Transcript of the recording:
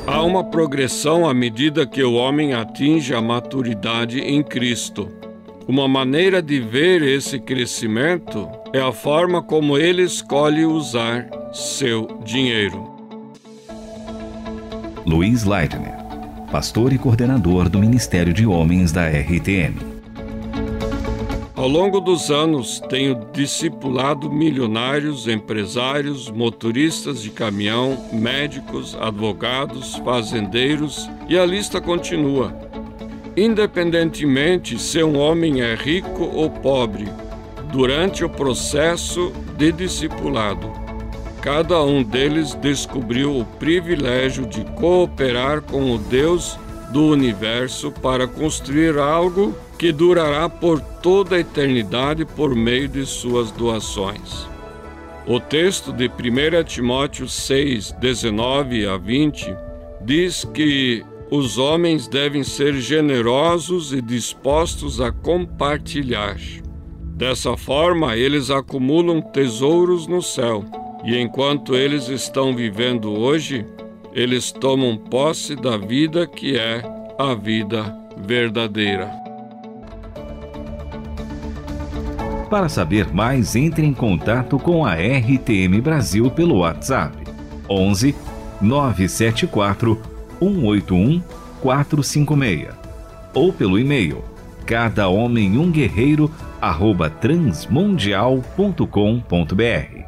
Há uma progressão à medida que o homem atinge a maturidade em Cristo. Uma maneira de ver esse crescimento é a forma como ele escolhe usar seu dinheiro. Luiz Leitner, pastor e coordenador do Ministério de Homens da RTM. Ao longo dos anos, tenho discipulado milionários, empresários, motoristas de caminhão, médicos, advogados, fazendeiros e a lista continua. Independentemente se um homem é rico ou pobre, durante o processo de discipulado, cada um deles descobriu o privilégio de cooperar com o Deus do universo para construir algo que durará por toda a eternidade por meio de suas doações. O texto de 1 Timóteo 6, 19 a 20 diz que os homens devem ser generosos e dispostos a compartilhar. Dessa forma, eles acumulam tesouros no céu, e enquanto eles estão vivendo hoje, eles tomam posse da vida que é a vida verdadeira. Para saber mais, entre em contato com a RTM Brasil pelo WhatsApp 11 974 181 456 ou pelo e-mail cadahomemumguerreiro@transmundial.com.br.